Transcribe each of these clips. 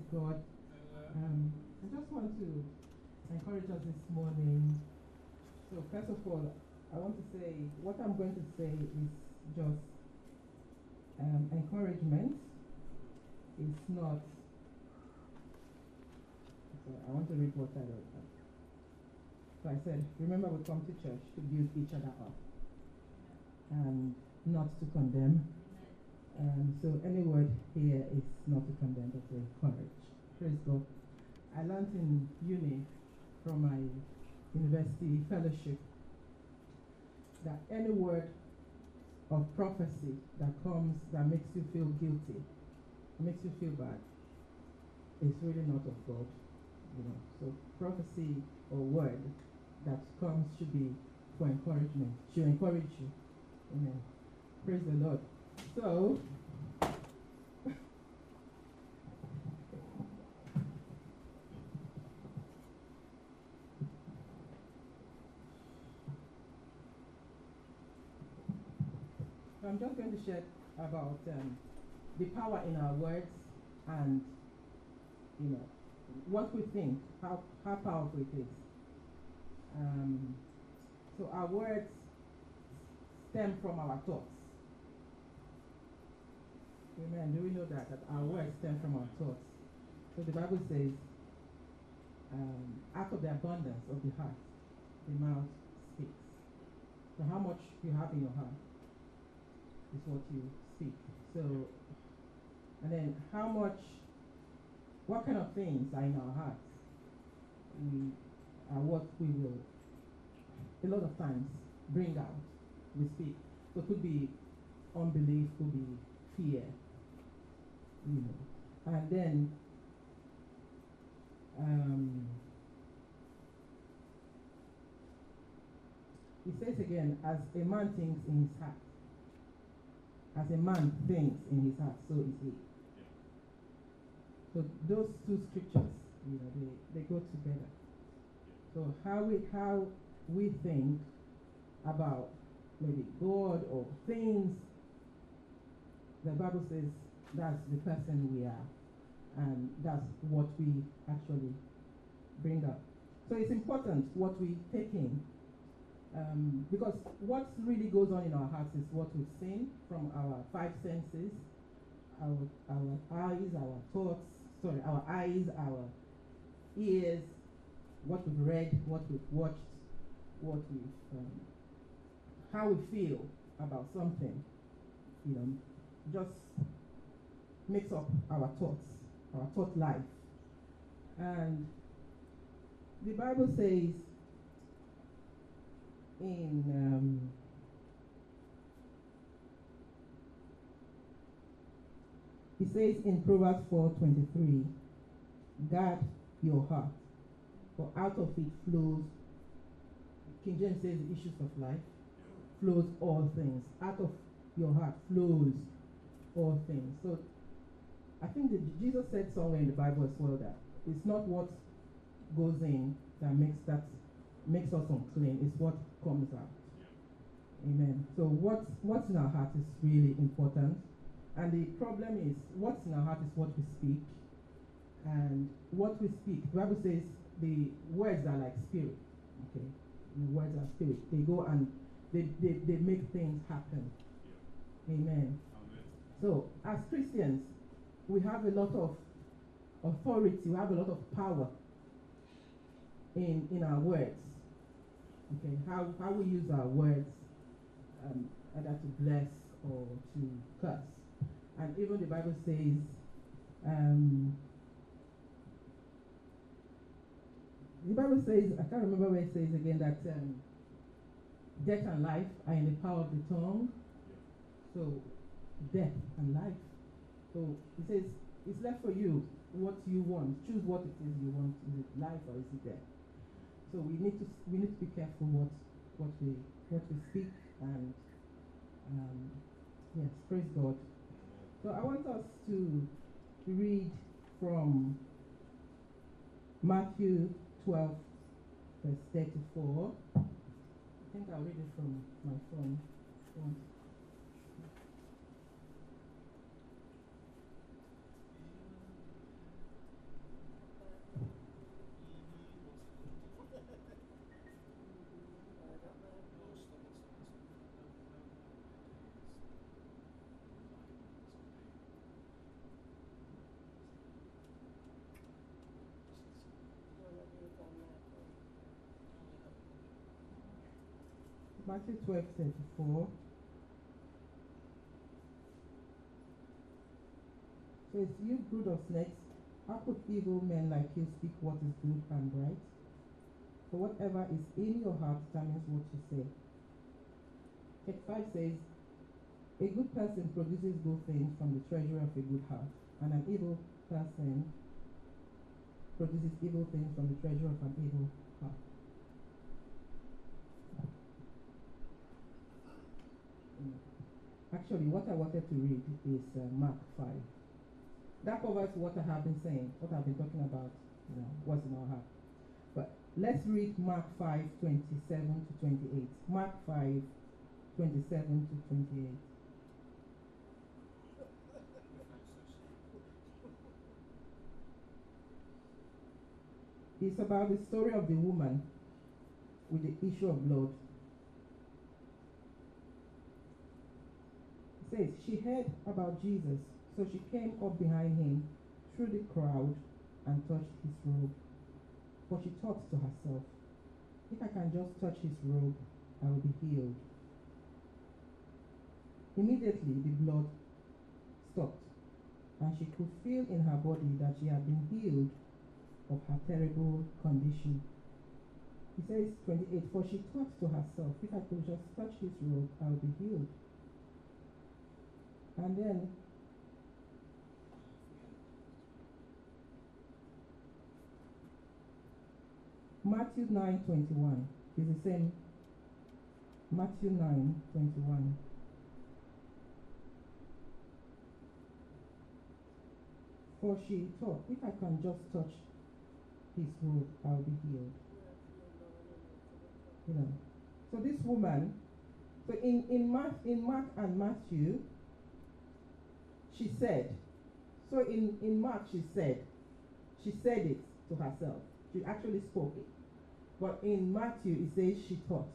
God. I just want to encourage us this morning. So first of all, I want to say what I'm going to say is just encouragement. It's not. So I want to read what I wrote. So I said, remember we come to church to build each other up and not to condemn. So any word here is not to condemn, but to encourage. Praise God. I learned in uni from my university fellowship that any word of prophecy that comes that makes you feel guilty, makes you feel bad, is really not of God. So prophecy or word that comes should be for encouragement, should encourage you. Amen. Praise the Lord. So I'm just going to share about the power in our words and what we think, how powerful it is. So our words stem from our thoughts. Amen. Do we know that our words stem from our thoughts? So the Bible says, out of the abundance of the heart, the mouth speaks. So how much you have in your heart is what you speak. So, and then what kind of things are in our hearts are what we will, a lot of times, bring out. We speak. So it could be unbelief, could be fear, And then, he says again, as a man thinks in his heart, as a man thinks in his heart, so is he. So those two scriptures, they go together. So how we think about maybe God or things, the Bible says that's the person we are, and that's what we actually bring up. So it's important what we take in, because what really goes on in our hearts is what we've seen from our five senses, our eyes, our thoughts, our eyes, our ears, what we've read, what we've watched, what we've, how we feel about something, just makes up our thoughts, our thought life. And the Bible says in Proverbs 4:23, guard your heart, for out of it flows, King James says, the issues of life, flows all things. Out of your heart flows all things. So I think that Jesus said somewhere in the Bible as well that it's not what goes in that makes us unclean, it's what comes out. Amen. So what's in our heart is really important. And the problem is, what's in our heart is what we speak. And what we speak, the Bible says the words are like spirit. Okay? The words are spirit. They go and they make things happen. Amen. So as Christians, we have a lot of authority, we have a lot of power in our words. Okay, how we use our words, either to bless or to curse. And even the Bible says, I can't remember where it says again, that death and life are in the power of the tongue. So death and life. So it says it's left for you what you want. Choose what it is you want. Is it life or is it death? So we need to be careful what we speak, and yes, praise God. So I want us to read from Matthew 12, verse 34. I think I'll read it from my phone. Matthew 12:34 says, "You brood of snakes, how could evil men like you speak what is good and right? For whatever is in your heart determines what you say." Text 5 says, "A good person produces good things from the treasury of a good heart, and an evil person produces evil things from the treasury of an evil heart." Actually, what I wanted to read is Mark 5. That covers what I have been saying, what I've been talking about, what's in our heart. But let's read Mark 5:27 to 28. Mark 5:27 to 28. It's about the story of the woman with the issue of blood. It says, "She heard about Jesus, so she came up behind him through the crowd and touched his robe. For she thought to herself, 'If I can just touch his robe, I will be healed.' Immediately the blood stopped, and she could feel in her body that she had been healed of her terrible condition." He says 28, "For she thought to herself, 'If I could just touch his robe, I will be healed.'" And then Matthew 9:21 is the same. Matthew 9:21. "For she thought, 'If I can just touch his robe, I'll be healed.'" So this woman, so in Mark and Matthew, she said. So in Mark she said it to herself. She actually spoke it. But in Matthew it says she thought.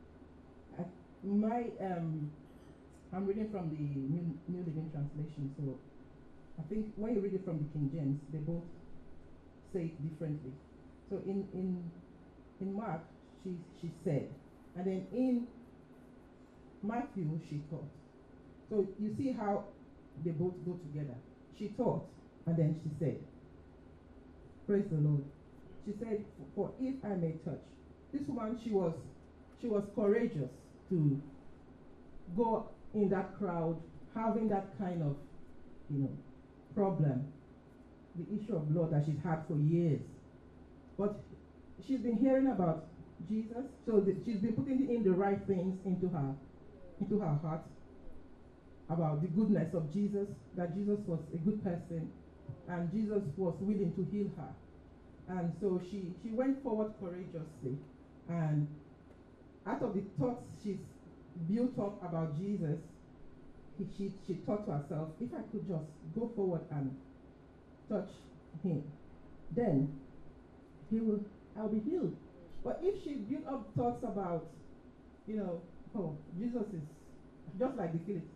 I'm reading from the New Living Translation, so I think when you read it from the King James, they both say it differently. So in Mark she said, and then in Matthew she thought. So you see how they both go together. She thought, and then she said. Praise the Lord. She said, "For if I may touch." This woman, she was courageous to go in that crowd, having that kind of, problem, the issue of blood that she's had for years. But she's been hearing about Jesus, so she's been putting in the right things into her heart about the goodness of Jesus, that Jesus was a good person, and Jesus was willing to heal her. And so she went forward courageously, and out of the thoughts she's built up about Jesus, she thought to herself, "If I could just go forward and touch him, then I'll be healed." But if she built up thoughts about, oh, Jesus is just like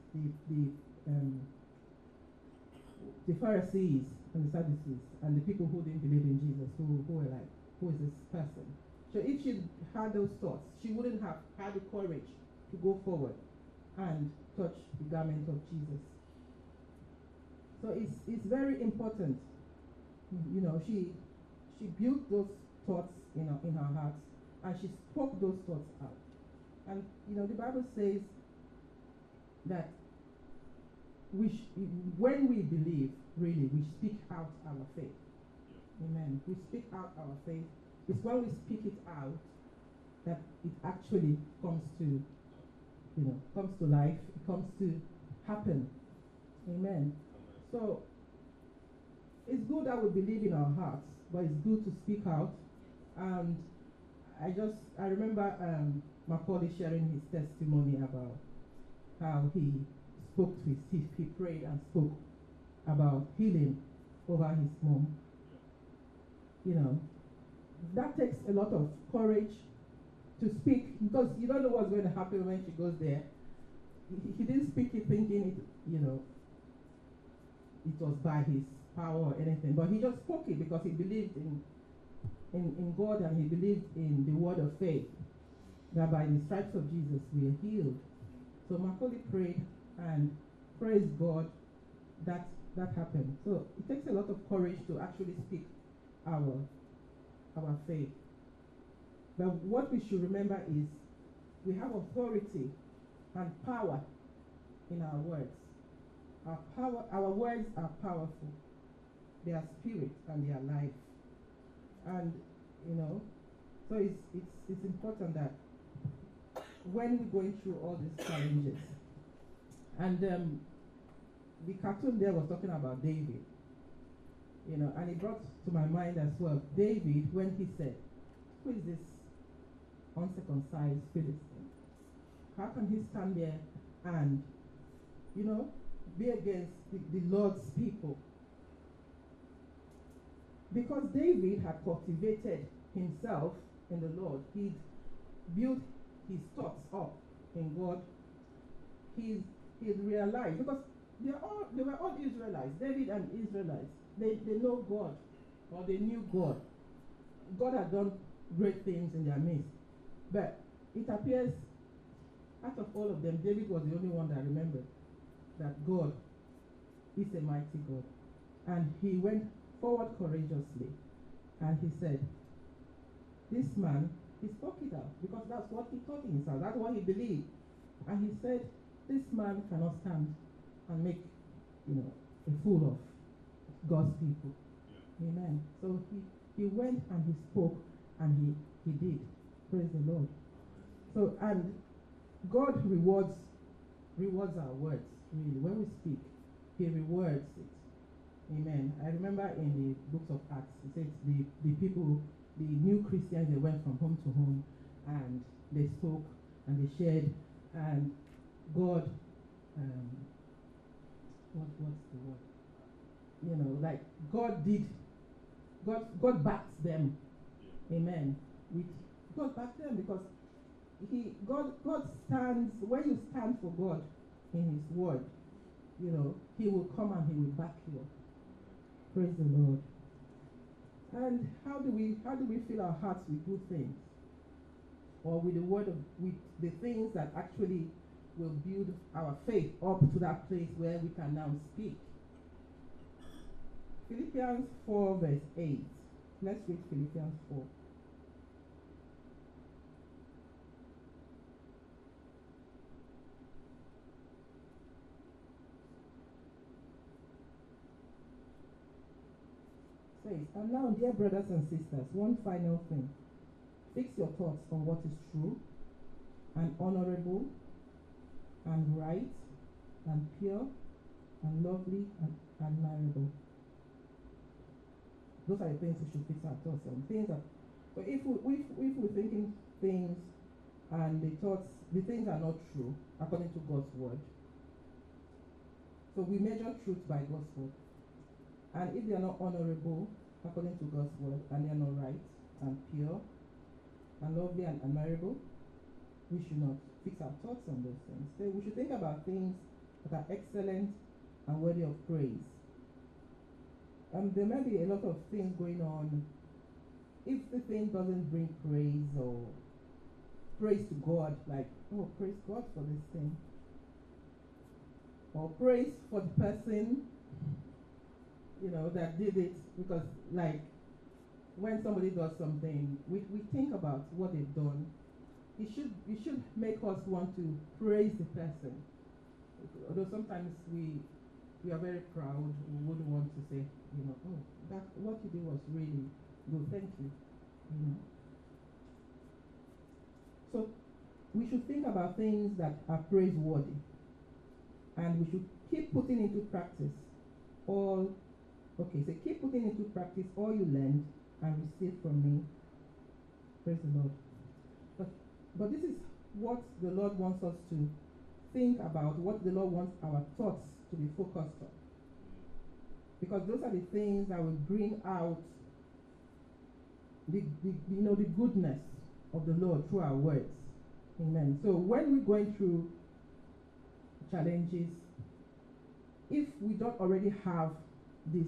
the Pharisees and the Sadducees and the people who didn't believe in Jesus, who were like, "Who is this person?" So if she had those thoughts, she wouldn't have had the courage to go forward and touch the garment of Jesus. So it's very important. She built those thoughts in her heart, and she spoke those thoughts out. And the Bible says that when we believe, really, we speak out our faith. Amen. We speak out our faith. It's when we speak it out that it actually comes to life. It comes to happen. Amen. So it's good that we believe in our hearts, but it's good to speak out. And I remember Macaulay sharing his testimony about how he prayed and spoke about healing over his mom. That takes a lot of courage to speak, because you don't know what's going to happen when she goes there. He didn't speak it thinking it was by his power or anything, but he just spoke it because he believed in God, and he believed in the word of faith that by the stripes of Jesus we are healed. So Macaulay prayed and praised God that happened. So it takes a lot of courage to actually speak our faith. But what we should remember is we have authority and power in our words. Our words are powerful. They are spirit and they are life. And so it's important that when we're going through all these challenges, and the cartoon there was talking about David, and it brought to my mind as well David when he said, "Who is this uncircumcised Philistine? How can he stand there and be against the Lord's people?" Because David had cultivated himself in the Lord. He'd built his thoughts up in God. He'd realized, because they were all Israelites, David and Israelites. They know God, or they knew God. God had done great things in their midst. But it appears, out of all of them, David was the only one that remembered that God is a mighty God. And he went forward courageously, and he said, this man, he spoke it out, because that's what he thought in himself, that's what he believed. And he said, this man cannot stand and make, a fool of God's people. Yeah. Amen. So he went and he spoke, and he did. Praise the Lord. So, and God rewards our words, really. When we speak, he rewards it. Amen. I remember in the books of Acts, it says the people, the new Christians, they went from home to home, and they spoke, and they shared, and God, what's the word? Like God backs them. Amen. God backs them, because God stands, when you stand for God in his word, he will come and he will back you up. Praise the Lord. And how do we fill our hearts with good things, or with the things that actually will build our faith up to that place where we can now speak? Philippians 4 verse 8. Let's read Philippians 4. Says, and now, dear brothers and sisters, one final thing. Fix your thoughts on what is true and honorable and right and pure and lovely and admirable. Those are the things we should fix our thoughts on. Things that, but if we're thinking things and the things are not true according to God's word, so we measure truth by God's word. And if they are not honorable according to God's word, and they are not right and pure and lovely and admirable, we should not fix our thoughts on those things. So we should think about things that are excellent and worthy of praise. There might be a lot of things going on. If the thing doesn't bring praise or praise to God, like, oh, praise God for this thing, or praise for the person that did it, because like when somebody does something, we think about what they've done. It should make us want to praise the person. Although sometimes we are very proud, we wouldn't want to say, oh, that what you did was really good, thank you. So we should think about things that are praiseworthy, and we should keep putting into practice keep putting into practice all you learned and received from me. Praise the Lord. But this is what the Lord wants us to think about, what the Lord wants our thoughts to be focused on. Because those are the things that will bring out the goodness of the Lord through our words. Amen. So when we're going through challenges, if we don't already have this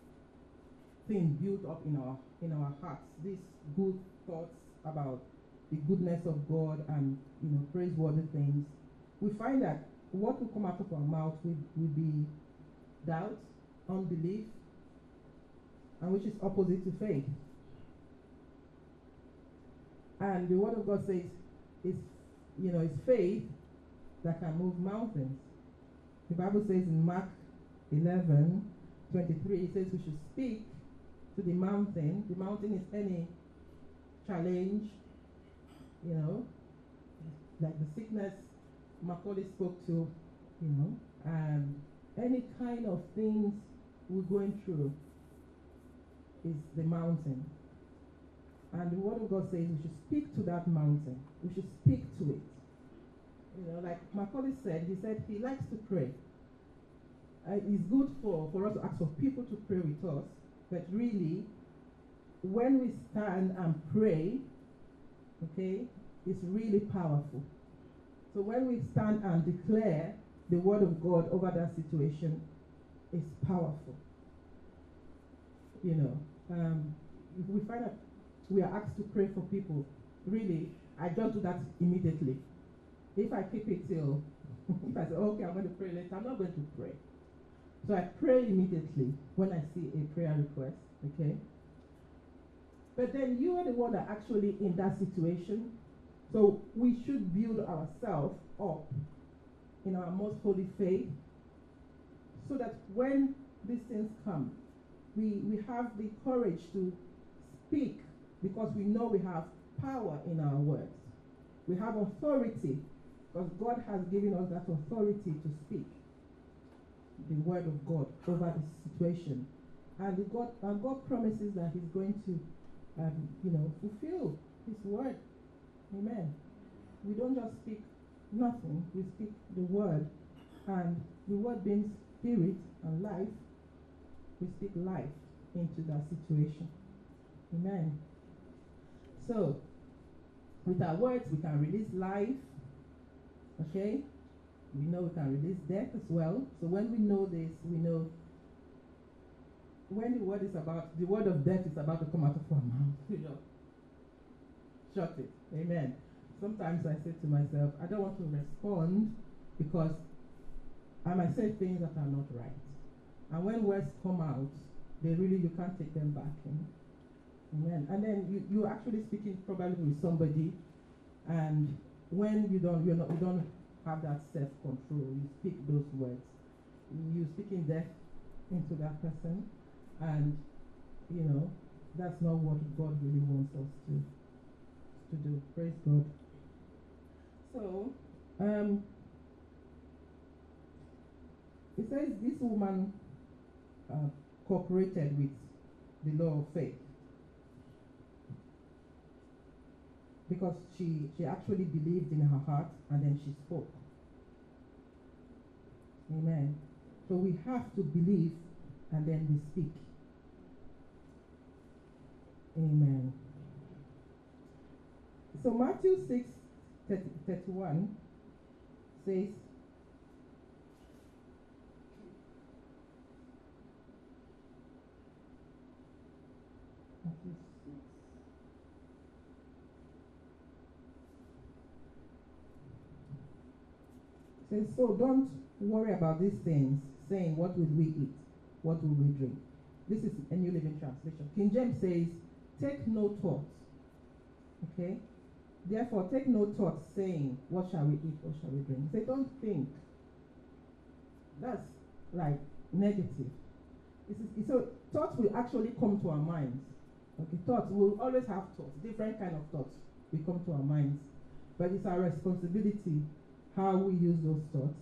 thing built up in our hearts, these good thoughts about the goodness of God and, praiseworthy things, we find that what will come out of our mouth will be doubt, unbelief, and which is opposite to faith. And the Word of God says it's faith that can move mountains. The Bible says in Mark 11:23, it says we should speak to the mountain. The mountain is any challenge, like the sickness Macaulay spoke to, and any kind of things we're going through is the mountain. And the Word of God says we should speak to that mountain. We should speak to it. Like Macaulay said, he said he likes to pray. It's good for us to ask for people to pray with us, but really, when we stand and pray, okay, it's really powerful. So when we stand and declare the Word of God over that situation, it's powerful. If we find that we are asked to pray for people, really, I just do that immediately. If I keep it till, if I say, okay, I'm going to pray later, I'm not going to pray. So I pray immediately when I see a prayer request, okay? But then you are the one that actually in that situation. So we should build ourselves up in our most holy faith so that when these things come, we have the courage to speak because we know we have power in our words. We have authority because God has given us that authority to speak the word of God over the situation. And God promises that He's going to fulfill His word. Amen. We don't just speak nothing, we speak the word. And the word being spirit and life, we speak life into that situation. Amen. So, with our words, we can release life. Okay? We know we can release death as well. So when we know this, we know when the word of death is about to come out of our mouth, shut it. Amen. Sometimes I say to myself, I don't want to respond because I might say things that are not right. And when words come out, you can't take them back. Amen. And then you're actually speaking probably with somebody, and when you don't have that self-control, you speak those words. You're speaking death into that person, and that's not what God really wants us to do. Praise God. So, it says this woman cooperated with the law of faith because she actually believed in her heart and then she spoke. Amen. So we have to believe and then we speak. Amen. So Matthew 6:31 says, so don't worry about these things, saying, what will we eat? What will we drink? This is a New Living Translation. King James says, take no thought. Okay? Therefore, take no thought, saying, what shall we eat? What shall we drink? Say, don't think. That's like negative. So thoughts will actually come to our minds. Okay, thoughts, we'll always have thoughts, different kind of thoughts will come to our minds. But it's our responsibility how we use those thoughts.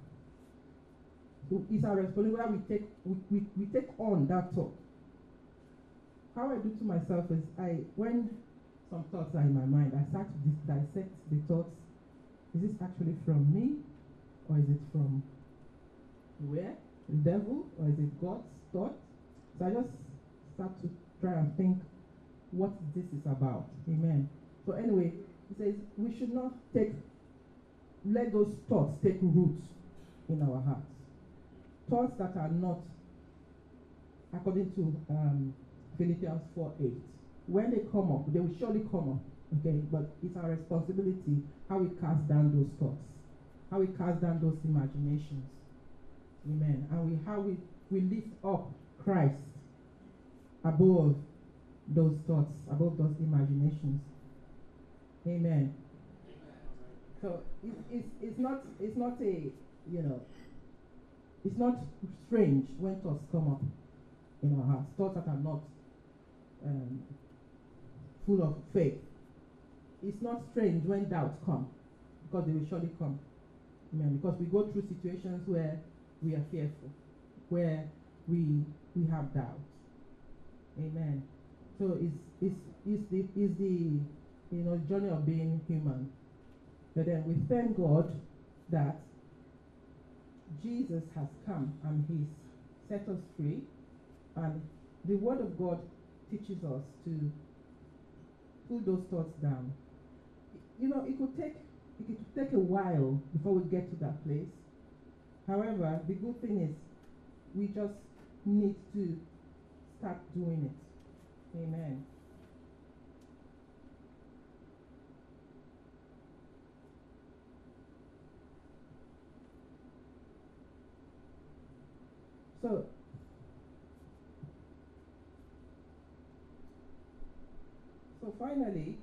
So it's our responsibility we take on that thought. How I do to myself is when some thoughts are in my mind, I start to dissect the thoughts. Is this actually from me? Or is it from where? The devil? Or is it God's thought? So I just start to try and think what this is about. Amen. So anyway, it says we should not let those thoughts take roots in our hearts. Thoughts that are not, according to Philippians 4:8. When they come up, they will surely come up. Okay, but it's our responsibility how we cast down those thoughts, how we cast down those imaginations. Amen. And we lift up Christ above those thoughts, above those imaginations. Amen. So it's not a, you know, it's not strange when thoughts come up in our hearts, thoughts that are not full of faith. It's not strange when doubts come, because they will surely come. Amen. Because we go through situations where we are fearful, where we have doubt. Amen. So it's the journey of being human. But then we thank God that Jesus has come and He's set us free, and the Word of God teaches us to put those thoughts down. You know, it could take a while before we get to that place. However, the good thing is we just need to start doing it. Amen. So finally,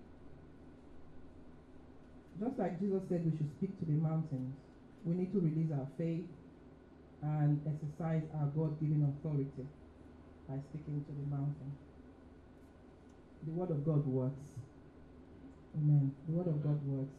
just like Jesus said we should speak to the mountains, we need to release our faith and exercise our God-given authority by speaking to the mountain. The Word of God works. Amen. The Word of God works.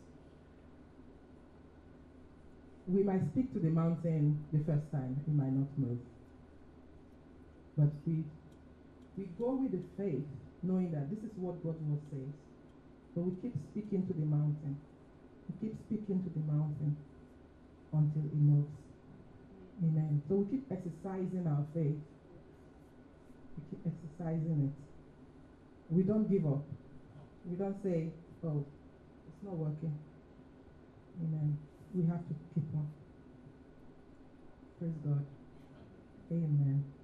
We might speak to the mountain the first time, it might not move. But we go with the faith, knowing that this is what God's Word says. But we keep speaking to the mountain. We keep speaking to the mountain until it moves. Amen. So we keep exercising our faith. We keep exercising it. We don't give up. We don't say, oh, it's not working. Amen. We have to keep on. Praise God. Amen.